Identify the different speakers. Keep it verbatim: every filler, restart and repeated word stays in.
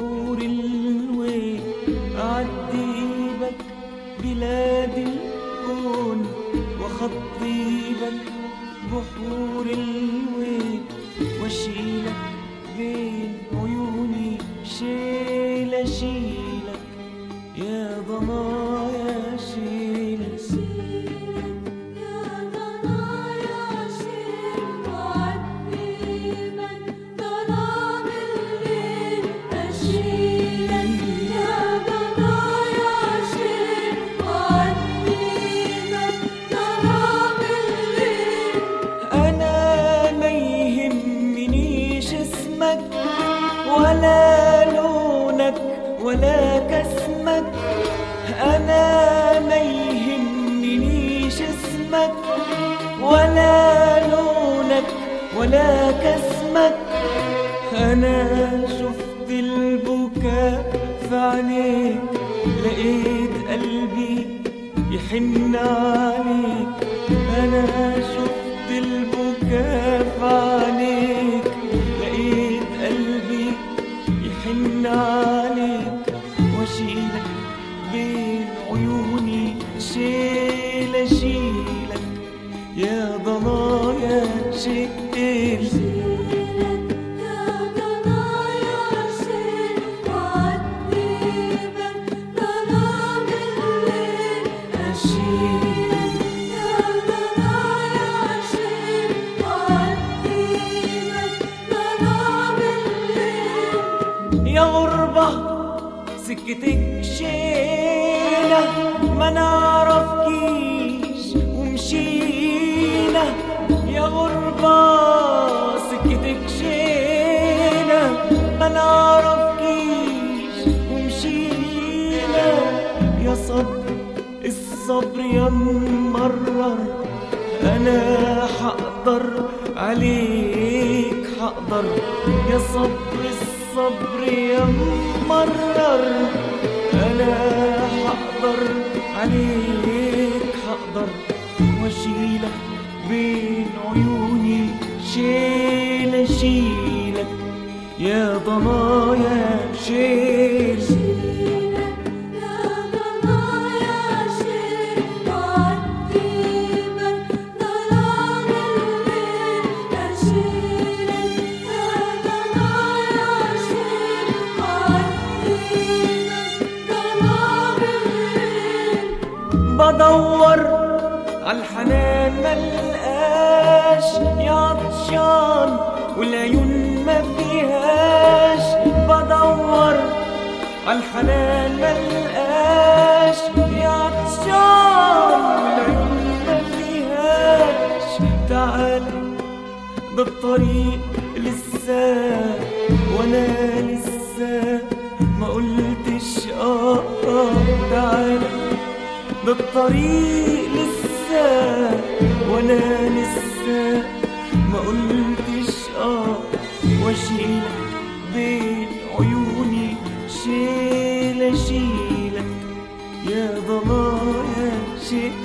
Speaker 1: بحور الويل، أعديبك بلاد الكون وخطيبك بحور الويل، واشيلك بين عيوني شيل اشيلك يا ضنايا شيل ولا لونك ولا كسمك، أنا ما يهمنيش اسمك ولا لونك ولا كسمك. أنا شفت البكاء في عينيك، لقيت قلبي يحن عليك. أنا شفت البكاء في عينيك، لقيت قلبي يحن عليك، واشيلك بين عيوني شيل اشيلك يا ضنايا شيل يا غربة سكتك شينا، ما نعرفكيش ومشينا. يا غربة سكتك شينا، ما نعرفكيش ومشينا. يا صبر الصبر يا ممرر، أنا حقدر عليك حقدر. يا صبر الصبر يا ممرر، أنا حقدر عليك حقدر، واشيلك بين عيوني شيل اشيلك يا ضنايا شيل. بدور عالحنان ملقاش، يا عطشان والعيون ما فيهاش. بدور عالحنان ملقاش، يا عطشان والعيون ما فيهاش. تعال ده الطريق لسه وانا لسه ما قلتش اه اه. تعال ده الطريق لسه وانا لسه ما قلتش اه، واشيلك بين عيوني شيل اشيلك يا ضنايا شيل.